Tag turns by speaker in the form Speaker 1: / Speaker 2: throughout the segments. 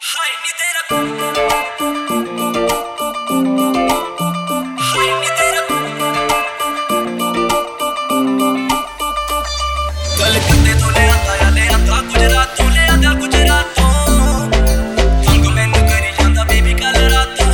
Speaker 1: हाय नी तेरा हाय नी तेरा कलकत्ते तो ले आंदा गुजरात तो ले आंदा गुजरातों तंग मैनू करी जांदा बेबी कल रातों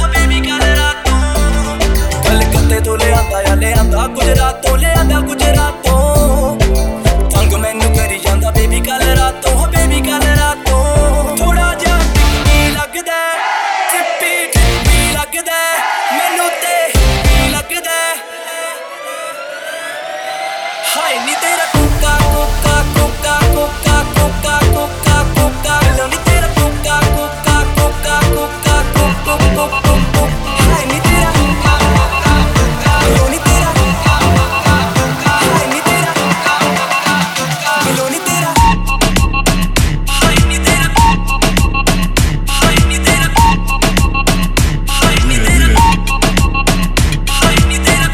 Speaker 1: कलकत्ते तो ले आंदा गुजरात तो ले आंदा गुजरातों तंग मैनू करी जांदा बेबी कल रातों थोड़ा जा टिप्पी लगदा टिप्पी लगदा मैनू ते लगदा हाय नी तेरा कोका कोका कोका कोका कोका कोका कोका नी तेरा कोका कोका कोका कोका कोका कोका हाय नी तेरा कोका कोका कोका नी तेरा हाय नी तेरा नी तेरा हाय नी तेरा हाय नी तेरा हाय नी तेरा हाय नी तेरा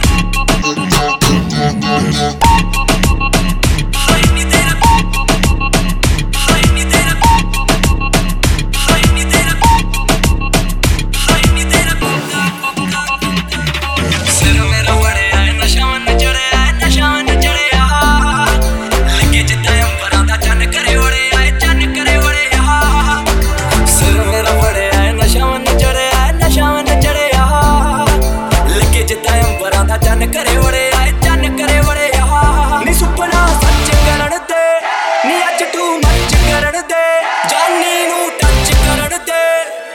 Speaker 1: करे वड़े आए चन करे वड़े नी सुपना सच करन दे नी अज टू मच करन दे जानी नू टच करन दे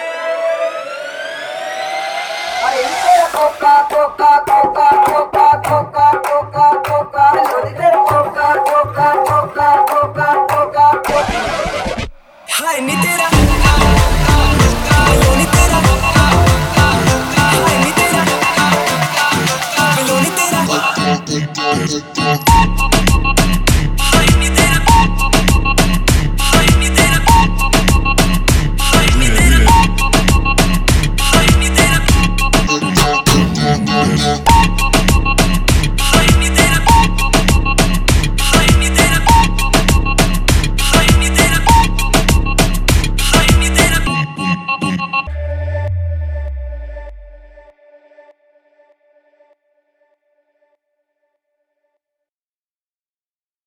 Speaker 1: अरे तेरा कोका कोका कोका कोका कोका कोका कोका नी तेरा कोका कोका कोका कोका कोका हाय नी तेरा नी तेरा हाय नी तेरा नी तेरा